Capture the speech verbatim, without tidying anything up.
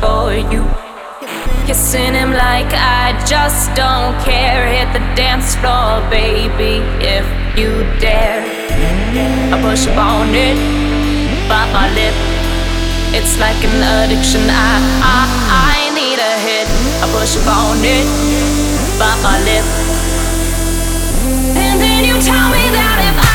for you. Kissing him like I just don't care. Hit the dance floor, baby, if you dare. I push up on it, bite my lip. It's like an addiction, I, I, I need a hit. I push up on it, bite my lip. And then you tell me that if